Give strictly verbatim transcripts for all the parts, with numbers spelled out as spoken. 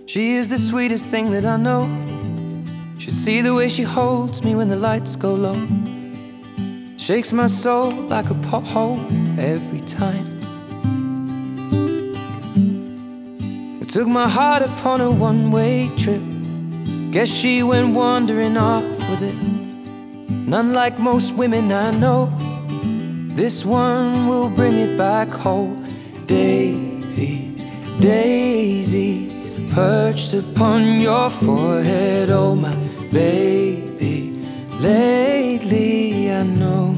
She is the sweetest thing that I know. Should see the way she holds me when the lights go low. Shakes my soul like a pothole every time. I took my heart upon a one-way trip. Guess she went wandering off with it. And unlike most women I know, this one will bring it back home. Daisies, daisies, perched upon your forehead, oh my baby. Lately I know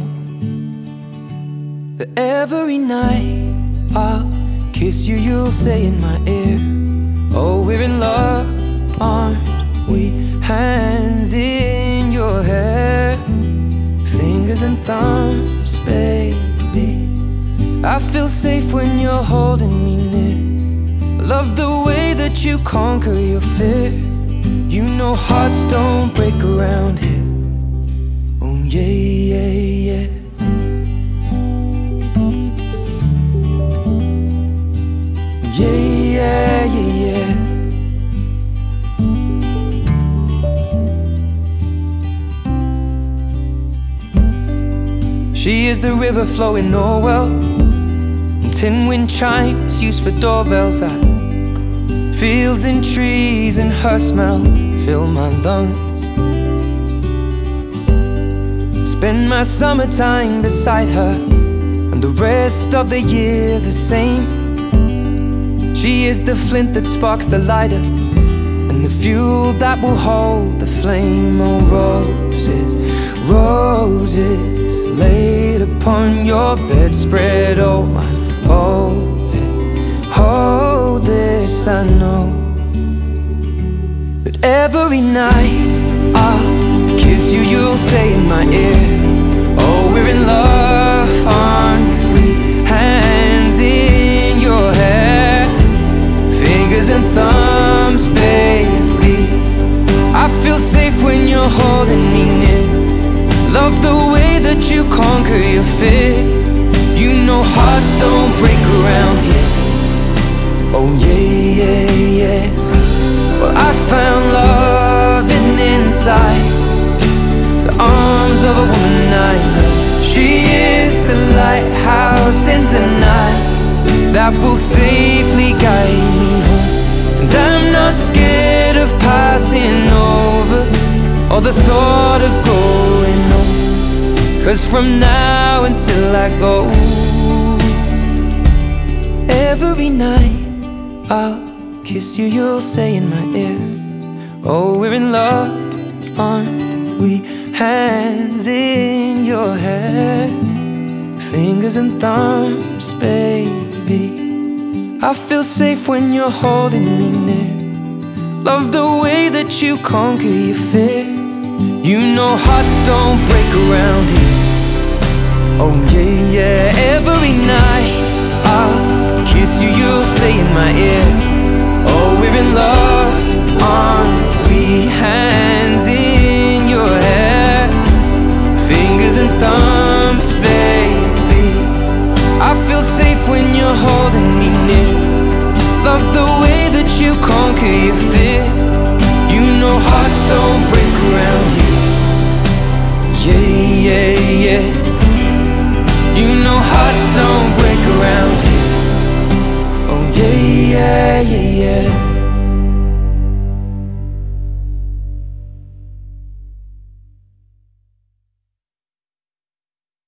that every night I'll kiss you, you'll say in my ear, oh, we're in love, aren't we? Hands in your hair, fingers and thumbs, baby. I feel safe when you're holding me near. Love the way that you conquer your fear. You know hearts don't break around here. Oh yeah, yeah, yeah. Yeah, yeah, yeah, yeah. She is the river flowing Norwell, and tin wind chimes used for doorbells. I fields and trees and her smell fill my lungs. Spend my summertime beside her, and the rest of the year the same. She is the flint that sparks the lighter, and the fuel that will hold the flame. Oh, roses, roses laid upon your bedspread. Oh my, hold it, hold this. I know that every night I'll kiss you, you'll say in my ear, oh, we're in love, aren't we? Hands in your hair, fingers and thumbs, baby. I feel safe when you're holding me near. Love the way that you conquer your fear. You know hearts don't break around here. Oh yeah, yeah, yeah. Well, I found love in inside the arms of a woman I love. She is the lighthouse in the night that will safely guide me home. And I'm not scared of passing over, or the thought of going home. Cause from now until I go, every night I'll kiss you, you'll say in my ear, oh, we're in love, aren't we? Hands in your hair, fingers and thumbs, baby. I feel safe when you're holding me near. Love the way that you conquer your fear. You know hearts don't break around here. Oh yeah, yeah. Every night I'll kiss you, you'll say in my ear, oh, we're in love, aren't we? Hands in your hair, fingers and thumbs, baby. I feel safe when you're holding me near. Love the way that you conquer your fear. You know hearts don't break around here. Yeah, yeah, yeah. You know hearts don't break around here. Oh yeah, yeah, yeah, yeah.